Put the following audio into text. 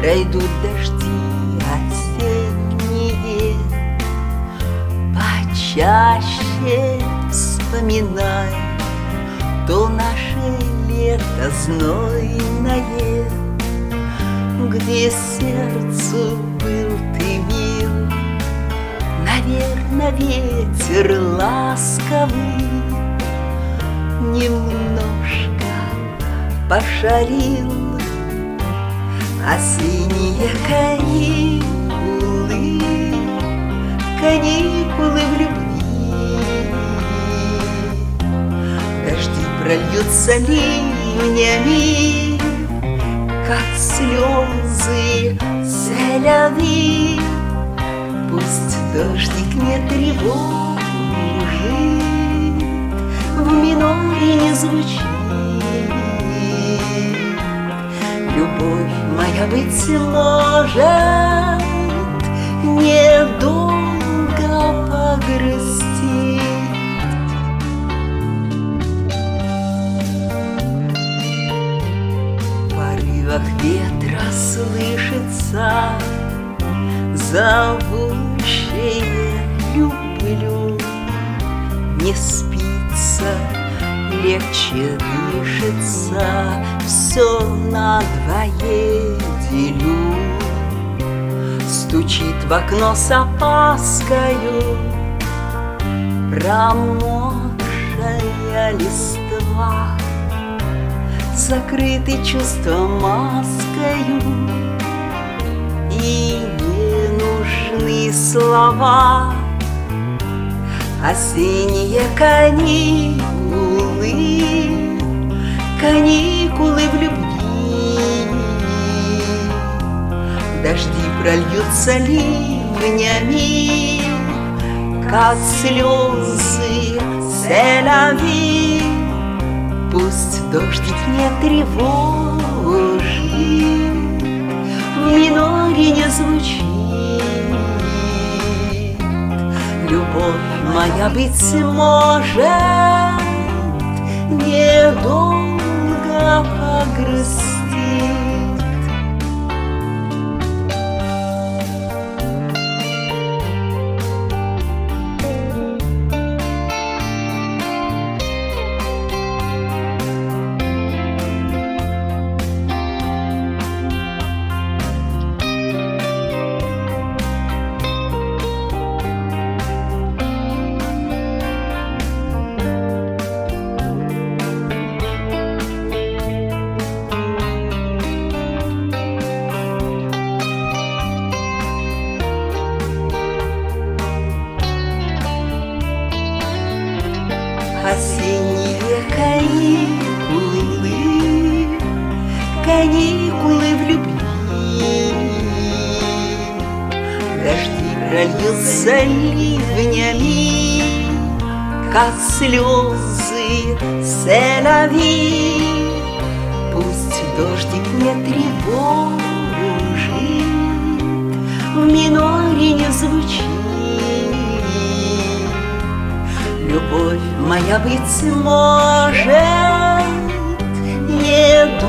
пройдут дожди осенние, почаще вспоминай то наше лето знойное, где сердцу был ты мил. Наверно, ветер ласковый немножко пошалил, а синие каникулы, каникулы в любви. Дожди прольются ливнями, как слезы селяви. Пусть дождик не тревожит, в миноре не звучит. Любовь моя, быть может, недолго погрустит. В порывах ветра слышится зовущее люблю. Не спится, легче дышится, все надвое делю. Стучит в окно с опаскою промокшая листва, закрыты чувства маскою, и не нужны слова. Осенние каникулы, каникулы в любви. Дожди прольются ливнями, как слезы селяви. Пусть дождик не тревожит, в миноре не звучит. Любовь моя, быть может, недолго погрустит. Осенние каникулы, каникулы в любви. Дожди прольются ливнями, как слезы селяви. Пусть дождик не тревожит, в миноре не звучит. Любовь моя, быть может, не